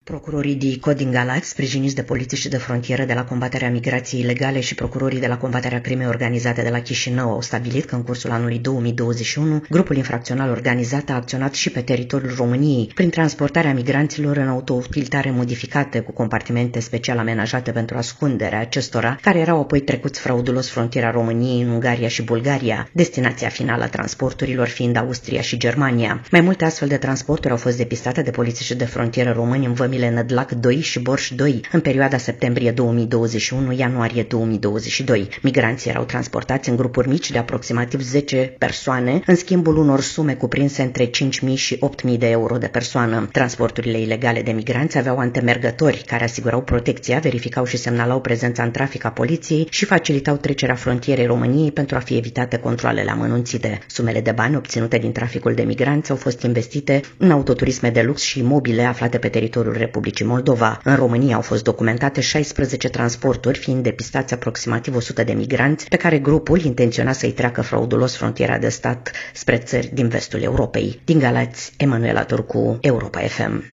Procurorii DICO din Galați, sprijiniți de polițiști de frontieră de la combaterea migrației ilegale și procurorii de la combaterea crimei organizate de la Chișinău, au stabilit că în cursul anului 2021 grupul infracțional organizat a acționat și pe teritoriul României prin transportarea migranților în autoutilitare modificate cu compartimente special amenajate pentru ascunderea acestora, care erau apoi trecuți fraudulos frontiera României în Ungaria și Bulgaria, destinația finală a transporturilor fiind Austria și Germania. Mai multe astfel de transporturi au fost depistate de polițiști de frontieră români în vămile Nădlac 2 și Borș 2 în perioada septembrie 2021-ianuarie 2022. Migranții erau transportați în grupuri mici de aproximativ 10 persoane, în schimbul unor sume cuprinse între 5.000 și 8.000 de euro de persoană. Transporturile ilegale de migranți aveau antemergători care asigurau protecția, verificau și semnalau prezența în trafic a poliției și facilitau trecerea frontierei României pentru a fi evitate controalele amănunțite. Sumele de bani obținute din traficul de migranți au fost investite în autoturisme de lux și imobile aflate pe teritoriul Republicii Moldova. În România au fost documentate 16 transporturi, fiind depistați aproximativ 100 de migranți pe care grupul intenționa să-i treacă fraudulos frontiera de stat spre țări din vestul Europei. Din Galați, Emanuela Turcu, Europa FM.